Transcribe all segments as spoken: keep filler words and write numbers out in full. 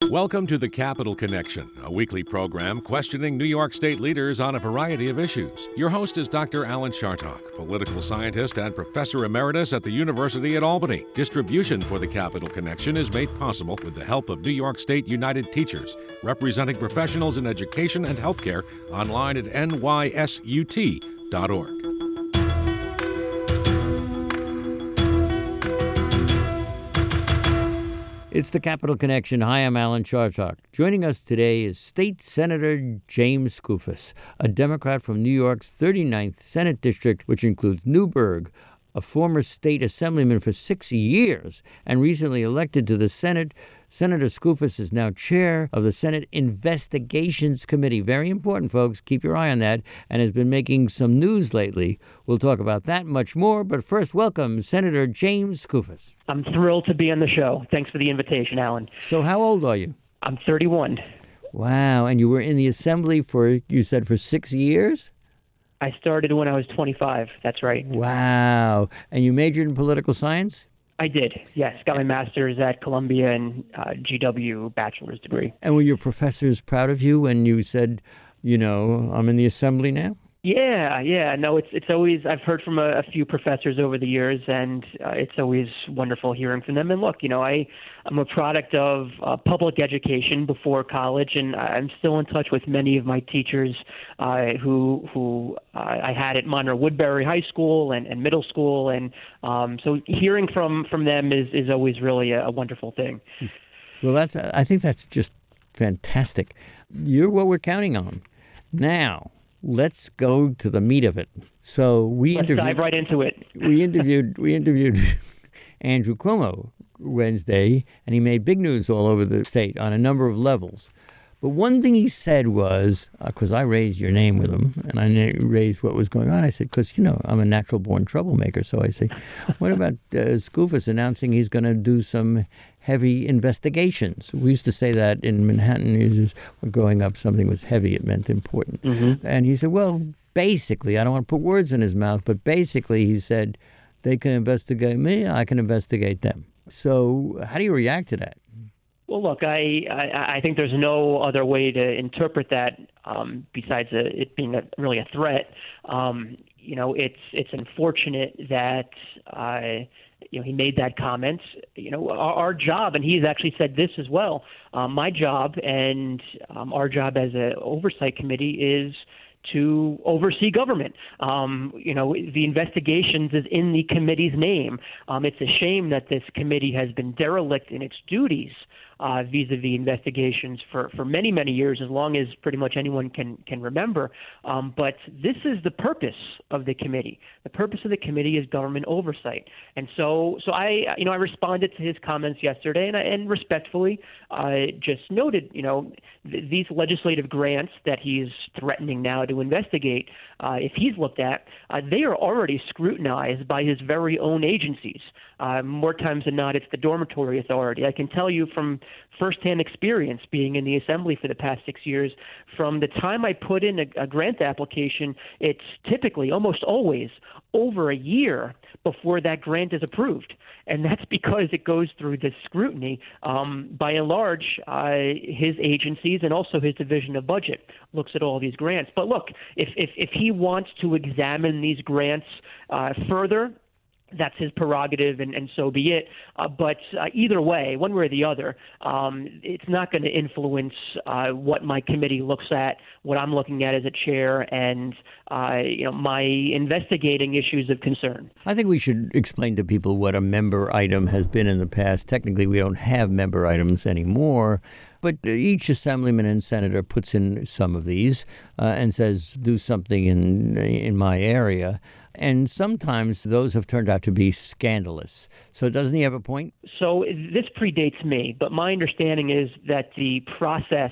Welcome to the Capital Connection, a weekly program questioning New York State leaders on a variety of issues. Your host is Doctor Alan Chartock, political scientist and professor emeritus at the University at Albany. Distribution for the Capital Connection is made possible with the help of New York State United Teachers, representing professionals in education and healthcare, online at N Y S U T dot org. It's the Capital Connection. Hi, I'm Alan Chartock. Joining us today is State Senator James Skoufis, a Democrat from New York's thirty-ninth Senate District, which includes Newburgh, a former state assemblyman for six years and recently elected to the Senate. Senator Skoufis is now chair of the Senate Investigations Committee. Very important, folks. Keep your eye on that, and has been making some news lately. We'll talk about that and much more, but first, welcome Senator James Skoufis. I'm thrilled to be on the show. Thanks for the invitation, Alan. So how old are you? I'm thirty-one. Wow, and you were in the Assembly for, you said, for six years? I started when I was twenty-five. That's right. Wow. And you majored in political science? I did, yes. Got my master's at Columbia and uh, G W bachelor's degree. And were your professors proud of you when you said, you know, I'm in the Assembly now? Yeah, yeah. No, it's it's always, I've heard from a, a few professors over the years, and uh, it's always wonderful hearing from them. And look, you know, I, I'm a product of uh, public education before college, and I'm still in touch with many of my teachers uh, who who uh, I had at Monroe Woodbury High School and, and middle school. And um, so hearing from, from them is, is always really a, a wonderful thing. Well, that's I think that's just fantastic. You're what we're counting on. Now, let's go to the meat of it. So we Let's interviewed, dive right into it. we interviewed we interviewed Andrew Cuomo Wednesday, and he made big news all over the state on a number of levels. But one thing he said was, because uh, I raised your name with him, and I raised what was going on, I said, because, you know, I'm a natural-born troublemaker, so I say, what about uh, Skoufis announcing he's going to do some heavy investigations? We used to say that in Manhattan. When growing up, something was heavy, it meant important. Mm-hmm. And he said, well, basically, I don't want to put words in his mouth, but basically he said, they can investigate me, I can investigate them. So how do you react to that? Well, look, I, I, I think there's no other way to interpret that um, besides a, it being a, really a threat. Um, you know, it's it's unfortunate that uh, you know he made that comment. You know, our, our job, and he's actually said this as well. Um, my job and um, our job as an oversight committee is to oversee government. Um, you know, the investigations is in the committee's name. Um, it's a shame that this committee has been derelict in its duties uh, vis-a-vis investigations for, for many, many years, as long as pretty much anyone can can remember. Um, but this is the purpose of the committee. The purpose of the committee is government oversight. And so, so I, you know, I responded to his comments yesterday, and I, and respectfully uh, just noted, you know, th- these legislative grants that he's threatening now to investigate, uh, if he's looked at, uh, they are already scrutinized by his very own agencies. Uh, more times than not, it's the Dormitory Authority. I can tell you from firsthand experience being in the Assembly for the past six years, from the time I put in a, a grant application, it's typically, almost always, over a year before that grant is approved. And that's because it goes through this scrutiny. Um, by and large, uh, his agencies and also his Division of Budget looks at all these grants. But look, if, if, if he wants to examine these grants uh, further, that's his prerogative, and, and so be it. Uh, but uh, either way, one way or the other, um, it's not going to influence uh, what my committee looks at, what I'm looking at as a chair, and uh, you know, my investigating issues of concern. I think we should explain to people what a member item has been in the past. Technically, we don't have member items anymore, but each assemblyman and senator puts in some of these uh, and says, do something in in my area. And sometimes those have turned out to be scandalous. So doesn't he have a point? So this predates me, but my understanding is that the process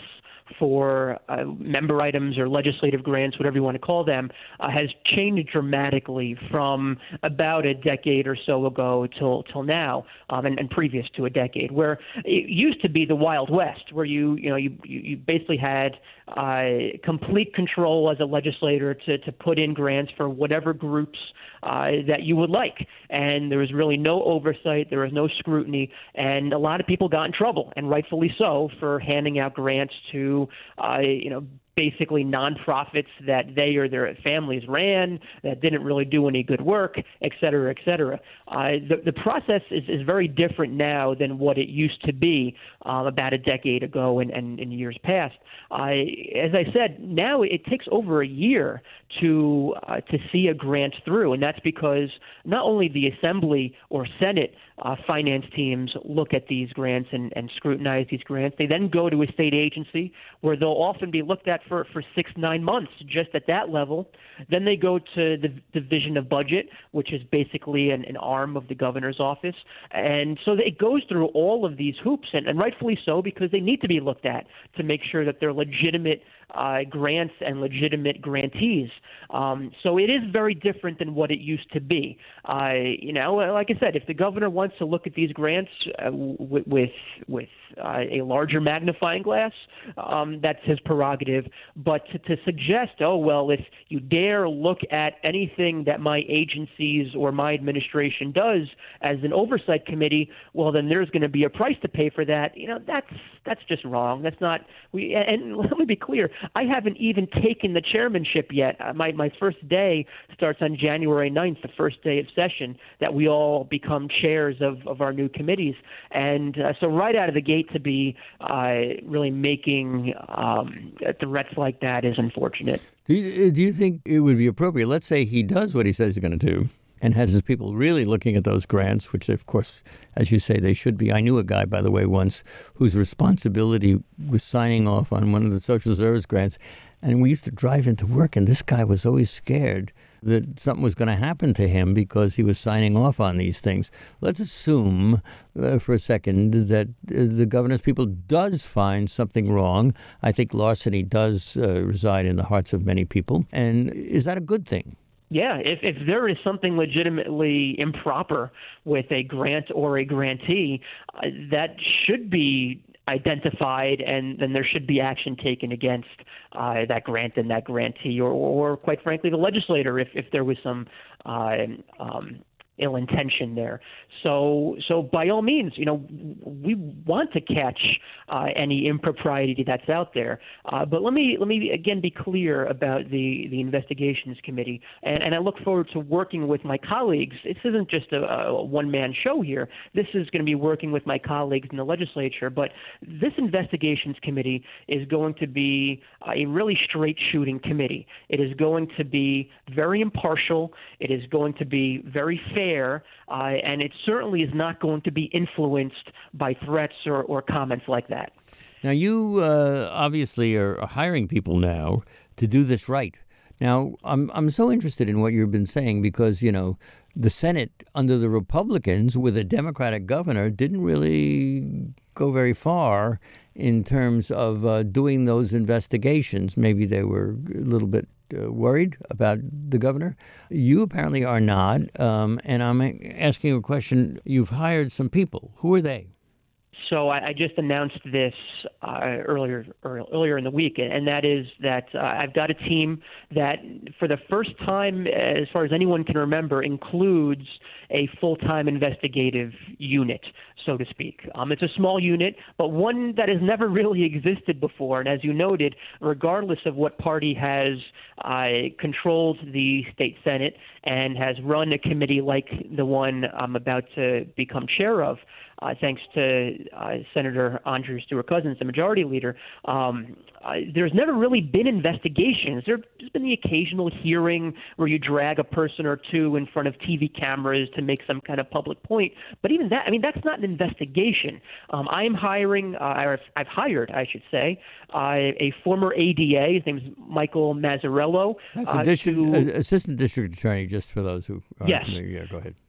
for uh, member items or legislative grants, whatever you want to call them, uh, has changed dramatically from about a decade or so ago till till now, um, and, and previous to a decade, where it used to be the Wild West, where you you know you you basically had uh, complete control as a legislator to to put in grants for whatever groups uh, that you would like, and there was really no oversight, there was no scrutiny, and a lot of people got in trouble, and rightfully so, for handing out grants to uh, you know. basically nonprofits that they or their families ran that didn't really do any good work, et cetera, et cetera. Uh, the, the process is, is very different now than what it used to be um, about a decade ago and, and in years past. Uh, as I said, now it takes over a year to uh, to see a grant through, and that's because not only the Assembly or Senate uh, finance teams look at these grants and, and scrutinize these grants, they then go to a state agency where they'll often be looked at for, for six, nine months just at that level. Then they go to the Division of Budget, which is basically an, an arm of the governor's office. And so it goes through all of these hoops, and, and rightfully so, because they need to be looked at to make sure that they're legitimate uh, grants and legitimate grantees. Um, so it is very different than what it used to be. Uh, you know, like I said, if the governor wants to look at these grants uh, with with, with uh, a larger magnifying glass, um, that's his prerogative. But to, to suggest, oh, well, if you dare look at anything that my agencies or my administration does as an oversight committee, well, then there's going to be a price to pay for that. You know, that's that's just wrong. That's not. We and let me be clear. I haven't even taken the chairmanship yet. Uh, my my first day starts on January ninth, the first day of session, that we all become chairs of, of our new committees. And uh, so right out of the gate to be uh, really making um, threats like that is unfortunate. Do you, do you think it would be appropriate? Let's say he does what he says he's going to do and has his people really looking at those grants, which, of course, as you say, they should be. I knew a guy, by the way, once whose responsibility was signing off on one of the social service grants. And we used to drive into work, and this guy was always scared that something was going to happen to him because he was signing off on these things. Let's assume uh, for a second that uh, the governor's people does find something wrong. I think larceny does uh, reside in the hearts of many people. And is that a good thing? Yeah, if, if there is something legitimately improper with a grant or a grantee, uh, that should be identified, and then there should be action taken against uh, that grant and that grantee, or, or quite frankly, the legislator, if, if there was some uh, um, ill intention there. So, so by all means, you know, we want to catch uh, any impropriety that's out there. Uh, but let me let me again be clear about the, the investigations committee, and, and I look forward to working with my colleagues. This isn't just a, a one-man show here. This is going to be working with my colleagues in the legislature. But this investigations committee is going to be a really straight-shooting committee. It is going to be very impartial. It is going to be very fair, uh, and it's certainly is not going to be influenced by threats or, or comments like that. Now, you uh, obviously are hiring people now to do this right. Now, I'm I'm so interested in what you've been saying because, you know, the Senate under the Republicans with a Democratic governor didn't really go very far in terms of uh, doing those investigations. Maybe they were a little bit Uh, worried about the governor. You apparently are not, um, and I'm asking you a question. You've hired some people. Who are they? So I, I just announced this uh, earlier earlier in the week, and that is that uh, I've got a team that, for the first time, as far as anyone can remember, includes a full-time investigative unit, so to speak. Um, it's a small unit, but one that has never really existed before. And as you noted, regardless of what party has uh, controlled the state Senate and has run a committee like the one I'm about to become chair of, uh, thanks to uh, Senator Andrew Stewart-Cousins, the majority leader, um, uh, there's never really been investigations. There's been the occasional hearing where you drag a person or two in front of T V cameras to make some kind of public point. But even that, I mean, that's not an investigation. Um, I am hiring, uh, or I've hired, I should say, uh, a former A D A. His name is Michael Mazzarello. That's a uh, district, to, uh, assistant district attorney, just for those who aren't yes. familiar. Yeah, go ahead.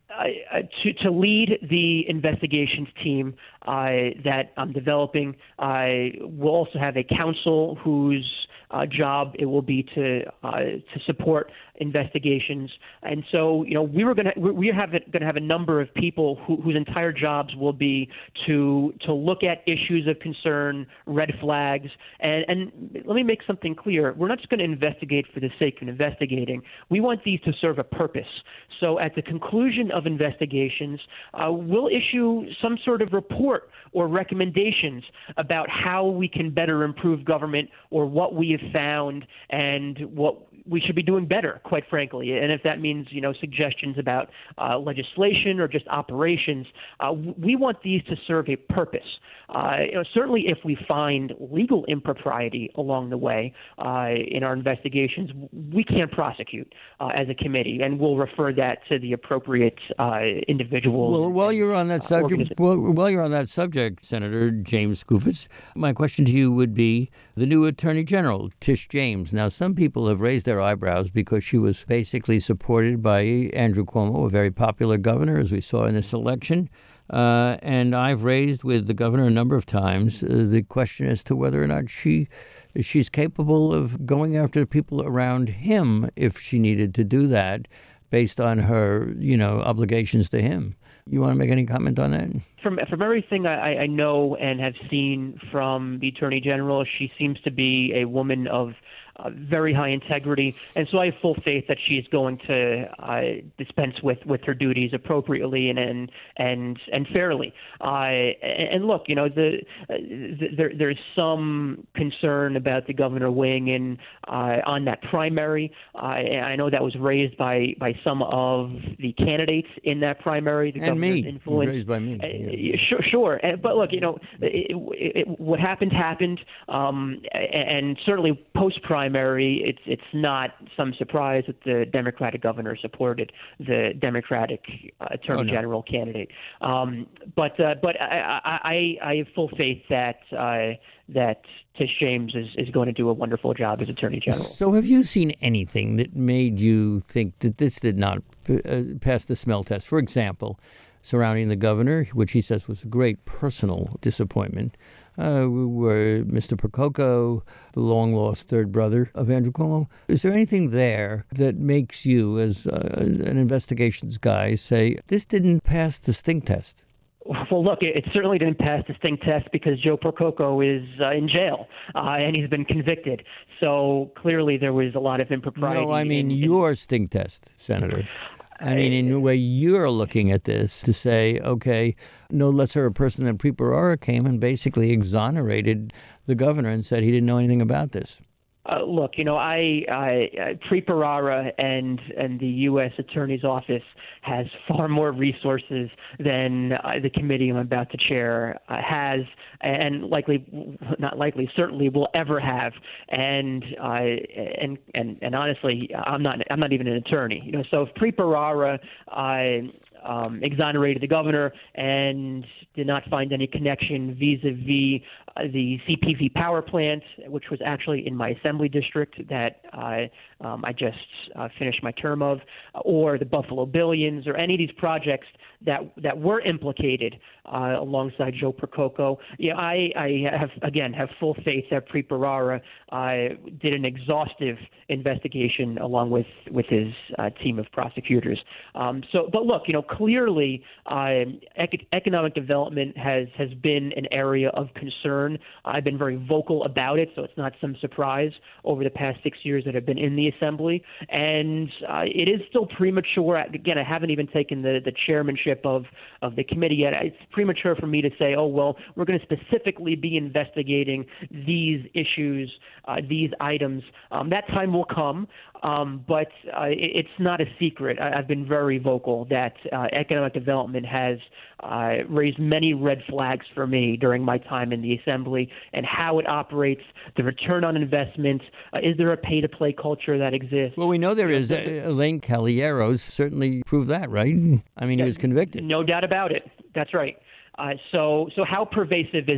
Uh, to, to lead the investigations team uh, that I'm developing, I will also have a counsel whose uh, job it will be to uh, to support investigations. And so, you know, we were going to we have going to have a number of people who, whose entire jobs will be to to look at issues of concern, red flags, and and let me make something clear: we're not just going to investigate for the sake of investigating. We want these to serve a purpose. So, at the conclusion of investigations, uh, we'll issue some sort of report or recommendations about how we can better improve government or what we have found and what we should be doing better, quite frankly. And if that means, you know, suggestions about uh, legislation or just operations, uh, we want these to serve a purpose. Uh, you know, certainly if we find legal impropriety along the way uh, in our investigations, we can't prosecute uh, as a committee, and we'll refer that to the appropriate uh, individual. Well, while you're on that uh, subject, well, while you're on that subject, Senator James Skoufis, my question to you would be the new Attorney General, Tish James. Now, some people have raised their eyebrows because she was basically supported by Andrew Cuomo, a very popular governor, as we saw in this election. Uh, and I've raised with the governor a number of times uh, the question as to whether or not she she's capable of going after people around him if she needed to do that based on her, you know, obligations to him. You want to make any comment on that? From from everything I, I know and have seen from the Attorney General, she seems to be a woman of Uh, very high integrity, and so I have full faith that she is going to uh, dispense with, with her duties appropriately and and and, and fairly. Uh, and look, you know, the, the there there's some concern about the governor weighing in uh, on that primary. Uh, I know that was raised by, by some of the candidates in that primary. The and governor's me, influence. It was raised by me. Yeah. Uh, sure, sure. But look, you know, it, it, it, what happened happened, um, and certainly post primary. It's it's not some surprise that the Democratic governor supported the Democratic uh, Attorney oh, no. General candidate. Um, but uh, but I, I I have full faith that uh, that Tish James is, is going to do a wonderful job as Attorney General. So have you seen anything that made you think that this did not uh, pass the smell test? For example, surrounding the governor, which he says was a great personal disappointment, uh, were Mister Percoco, the long-lost third brother of Andrew Cuomo. Is there anything there that makes you, as uh, an investigations guy, say, this didn't pass the stink test? Well, look, it, it certainly didn't pass the stink test because Joe Percoco is uh, in jail uh, and he's been convicted. So clearly there was a lot of impropriety. No, I mean in, in, your stink test, Senator. I mean, in the way you're looking at this to say, okay, no lesser a person than Preet Bharara came and basically exonerated the governor and said he didn't know anything about this. Uh, look, you know, I, I uh, Preet Bharara and and the U S Attorney's Office has far more resources than uh, the committee I'm about to chair uh, has, and likely, not likely, certainly will ever have. And uh, and and and honestly, I'm not I'm not even an attorney, you know. So if Preet Bharara uh, um, exonerated the governor and did not find any connection vis-a-vis uh, the C P V power plant, which was actually in my assembly district that uh, um, I just uh, finished my term of, or the Buffalo Billions, or any of these projects that that were implicated uh, alongside Joe Percoco. Yeah, I, I have again have full faith that Preet Bharara uh, did an exhaustive investigation along with with his uh, team of prosecutors. Um, so, but look, you know, clearly uh, ec- economic development has has been an area of concern. I've been very vocal about it, so it's not some surprise over the past six years that I've been in the assembly. And uh, it is still premature. Again, I haven't even taken the the chairmanship of, of the committee yet. It's premature for me to say, oh, well, we're going to specifically be investigating these issues, uh, these items. Um, that time will come, um, but uh, it, it's not a secret. I, I've been very vocal that uh, economic development has uh, raised many red flags for me during my time in the assembly and how it operates, the return on investment. Uh, is there a pay-to-play culture that exists? Well, we know there is. Uh, Elaine Caballeros certainly proved that, right? I mean, he was convicted. No doubt about it. That's right. Uh, so, so how pervasive is that?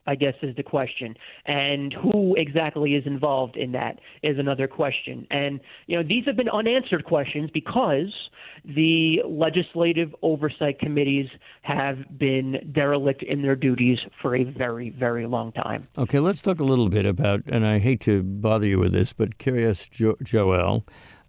I guess, is the question. And who exactly is involved in that is another question. And, you know, these have been unanswered questions because the legislative oversight committees have been derelict in their duties for a very, very long time. Okay, let's talk a little bit about, and I hate to bother you with this, but Kiryas jo- Joel,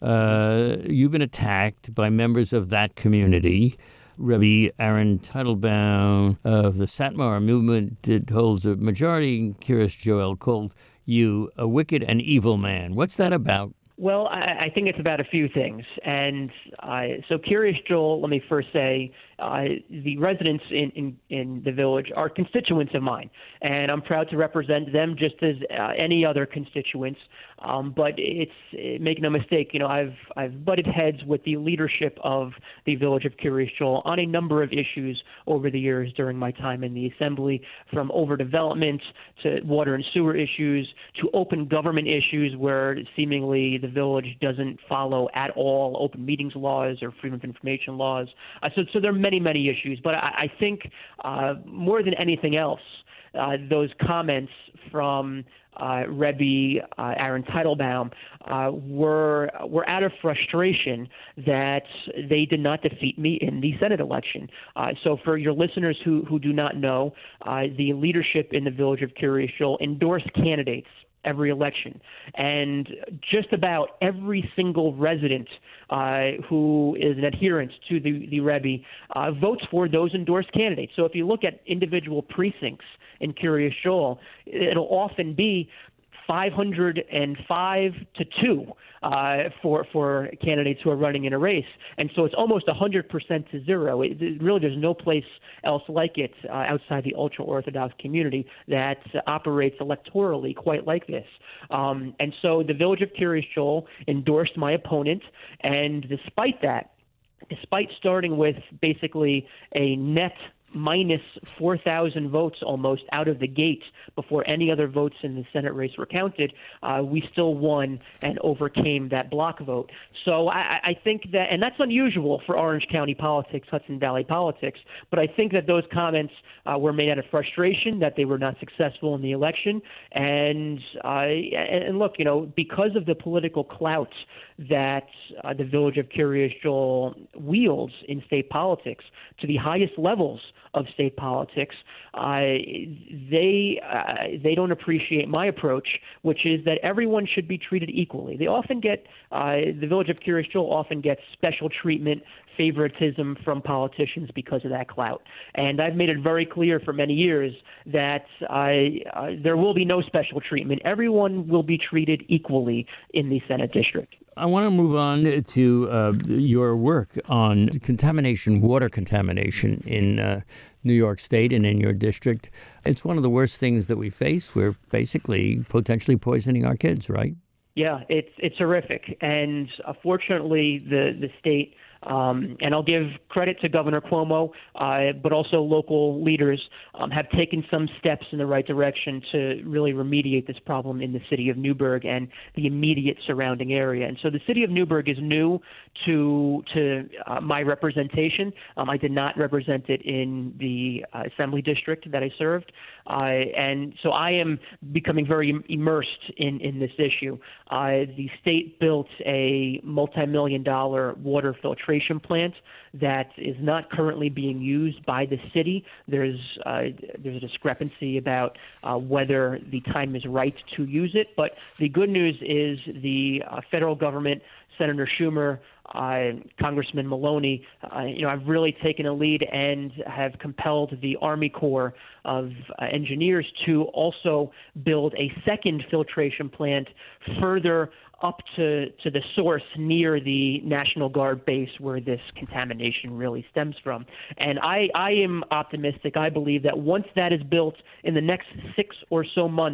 uh, you've been attacked by members of that community. Rebbe Aaron Teitelbaum of the Satmar movement did, holds a majority. Kiryas Joel called you a wicked and evil man. What's that about? Well, I, I think it's about a few things. And uh, so Kiryas Joel, let me first say, uh, the residents in, in, in the village are constituents of mine, and I'm proud to represent them just as uh, any other constituents. Um, but it's it, make no mistake, you know, I've I've butted heads with the leadership of the village of Kiryas Joel on a number of issues over the years during my time in the assembly, from overdevelopment to water and sewer issues to open government issues where seemingly the village doesn't follow at all open meetings laws or freedom of information laws. Uh, so, so there are many, many issues. But I, I think uh, more than anything else, uh, those comments from uh, Rebbe uh, Aaron Teitelbaum uh, were were out of frustration that they did not defeat me in the Senate election. Uh, so for your listeners who, who do not know, uh, the leadership in the village of Kiryas Joel endorsed candidates every election. And just about every single resident uh, who is an adherent to the, the Rebbe uh, votes for those endorsed candidates. So if you look at individual precincts in Kiryas Joel, it'll often be five hundred five to two uh, for for candidates who are running in a race, and so it's almost one hundred percent to zero. It, it really, there's no place else like it uh, outside the ultra-Orthodox community that uh, operates electorally quite like this. Um, and so the village of Kiryas Joel endorsed my opponent, and despite that, despite starting with basically a net minus four thousand votes almost out of the gate before any other votes in the Senate race were counted, uh, we still won and overcame that block vote. So I, I think that, and that's unusual for Orange County politics, Hudson Valley politics, but I think that those comments uh, were made out of frustration that they were not successful in the election. And, uh, and look, you know, because of the political clout that uh, the village of Kiryas Joel wields in state politics to the highest levels of state politics, uh, they uh, they don't appreciate my approach, which is that everyone should be treated equally. They often get uh, the village of Kiryas Joel often gets special treatment, favoritism from politicians because of that clout. And I've made it very clear for many years that uh, uh, there will be no special treatment. Everyone will be treated equally in the Senate district. I want to move on to uh, your work on contamination, water contamination in uh, New York State and in your district. It's one of the worst things that we face. We're basically potentially poisoning our kids, right? Yeah, it's it's horrific. And uh, fortunately, the, the state, um, and I'll give credit to Governor Cuomo, uh, but also local leaders um, have taken some steps in the right direction to really remediate this problem in the city of Newburgh and the immediate surrounding area. And so the city of Newburgh is new to to uh, my representation. Um, I did not represent it in the uh, assembly district that I served. Uh, and so I am becoming very immersed in, in this issue. Uh, the state built a multi-million dollar water filtration plant that is not currently being used by the city. There's uh, there's a discrepancy about uh, whether the time is right to use it. But the good news is the uh, federal government, Senator Schumer, Uh, Congressman Maloney, uh, you know, I've really taken a lead and have compelled the Army Corps of uh, Engineers to also build a second filtration plant further up to, to the source near the National Guard base where this contamination really stems from. And I, I am optimistic. I believe that once that is built in the next six or so months,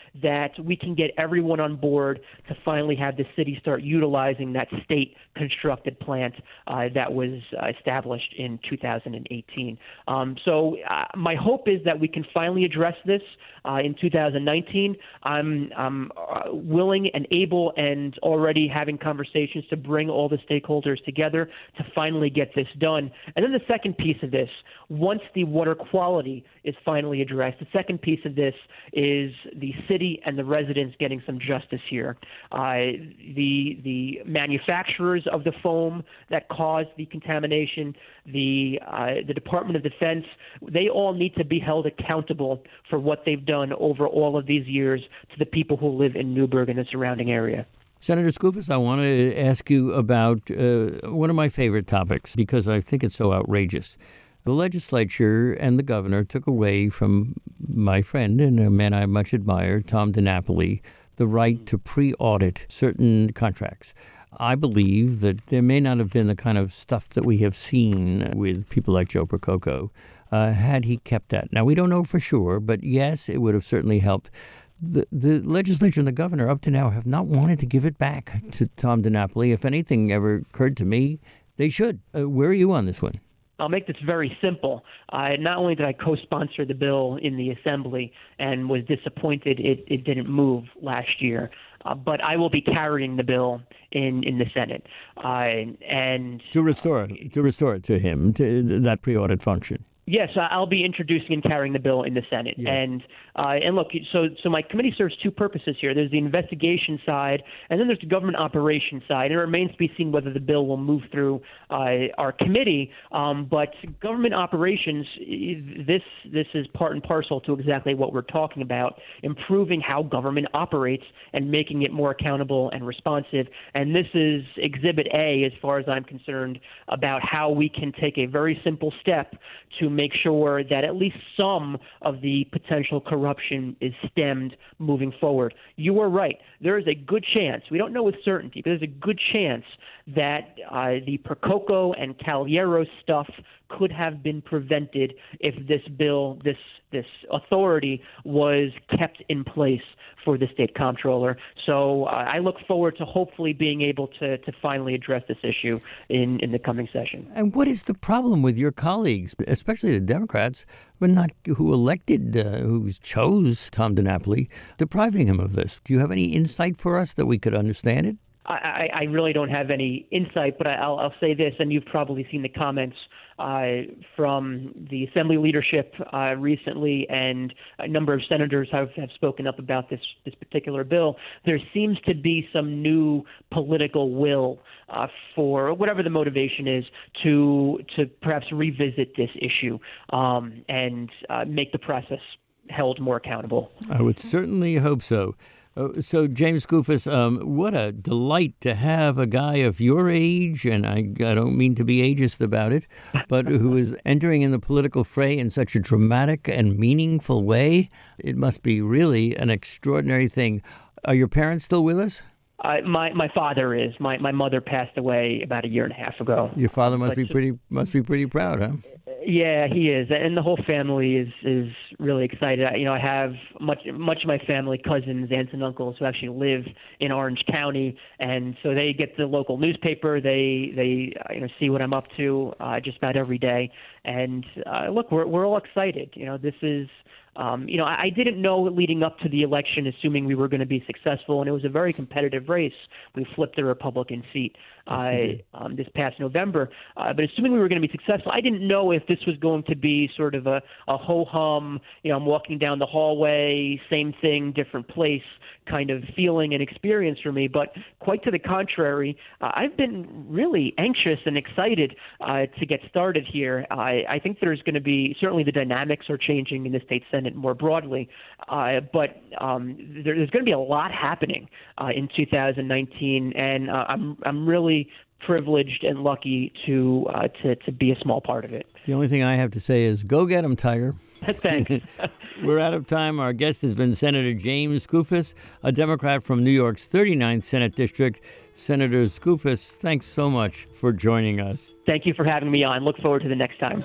that we can get everyone on board to finally have the city start utilizing that state-constructed plant uh, that was uh, established in two thousand eighteen. Um, so uh, my hope is that we can finally address this uh, in two thousand nineteen. I'm, I'm uh, willing and able and already having conversations to bring all the stakeholders together to finally get this done. And then the second piece of this, once the water quality is finally addressed, the second piece of this is the city and the residents getting some justice here. Uh, the the manufacturers of the foam that caused the contamination, the uh, the Department of Defense, they all need to be held accountable for what they've done over all of these years to the people who live in Newburgh and the surrounding area. Senator Skoufis, I want to ask you about uh, one of my favorite topics because I think it's so outrageous. The legislature and the governor took away from my friend and a man I much admire, Tom DiNapoli, the right to pre-audit certain contracts. I believe that there may not have been the kind of stuff that we have seen with people like Joe Prococo uh, had he kept that. Now, we don't know for sure, but yes, it would have certainly helped. The, the legislature and the governor up to now have not wanted to give it back to Tom DiNapoli. If anything ever occurred to me, they should. Uh, where are you on this one? I'll make this very simple. Uh, not only did I co-sponsor the bill in the Assembly and was disappointed it, it didn't move last year, uh, but I will be carrying the bill in, in the Senate. Uh, and to restore to restore it to him, to that pre-audit function. Yes, I'll be introducing and carrying the bill in the Senate. Yes. And uh, and look, so so my committee serves two purposes here. There's the investigation side, and then there's the government operations side. It remains to be seen whether the bill will move through uh, our committee. Um, but government operations, this this is part and parcel to exactly what we're talking about, improving how government operates and making it more accountable and responsive. And this is Exhibit A, as far as I'm concerned, about how we can take a very simple step to make sure that at least some of the potential corruption is stemmed moving forward. You are right. There is a good chance, we don't know with certainty, but there's a good chance that uh, the Prococo and Caliero stuff could have been prevented if this bill, this this authority was kept in place for the state comptroller. So uh, I look forward to hopefully being able to, to finally address this issue in, in the coming session. And what is the problem with your colleagues, especially the Democrats, but not who elected, uh, who chose Tom DiNapoli, depriving him of this? Do you have any insight for us that we could understand it? I, I really don't have any insight, but I'll, I'll say this, and you've probably seen the comments uh, from the Assembly leadership uh, recently, and a number of senators have, have spoken up about this, this particular bill. There seems to be some new political will uh, for whatever the motivation is to to perhaps revisit this issue um, and uh, make the process held more accountable. I would certainly hope so. Uh, so, James Skoufis, um, what a delight to have a guy of your age, and I, I don't mean to be ageist about it, but who is entering in the political fray in such a dramatic and meaningful way. It must be really an extraordinary thing. Are your parents still with us? Uh, my my father is. My my mother passed away about a year and a half ago. Your father must but, be pretty must be pretty proud, huh? Yeah, he is, and the whole family is is really excited. You know, I have much much of my family, cousins, aunts, and uncles who actually live in Orange County, and so they get the local newspaper. They they you know see what I'm up to uh, just about every day. And uh, look, we're we're all excited. You know, this is. Um, you know, I, I didn't know leading up to the election, assuming we were going to be successful, and it was a very competitive race. We flipped the Republican seat uh, um, this past November. Uh, but assuming we were going to be successful, I didn't know if this was going to be sort of a, a ho-hum, you know, I'm walking down the hallway, same thing, different place kind of feeling and experience for me. But quite to the contrary, uh, I've been really anxious and excited uh, to get started here. I, I think there's going to be, certainly the dynamics are changing in the state Senate more broadly, uh, but um, there, there's going to be a lot happening uh, in two thousand nineteen, and uh, I'm I'm really privileged and lucky to uh, to to be a small part of it. The only thing I have to say is go get 'em, Tiger. Thanks. We're out of time. Our guest has been Senator James Skoufis, a Democrat from New York's thirty-ninth Senate District. Senator Skoufis, thanks so much for joining us. Thank you for having me on. Look forward to the next time.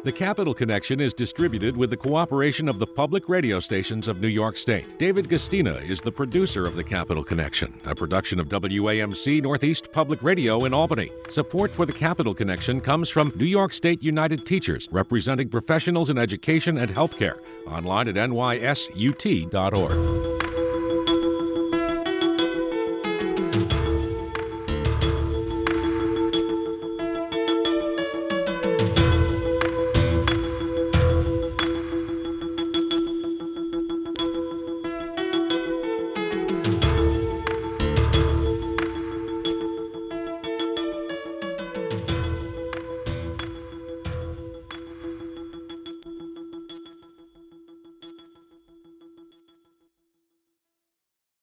The Capital Connection is distributed with the cooperation of the public radio stations of New York State. David Gastina is the producer of The Capital Connection, a production of W A M C Northeast Public Radio in Albany. Support for The Capital Connection comes from New York State United Teachers, representing professionals in education and healthcare. Online at N Y S U T dot org.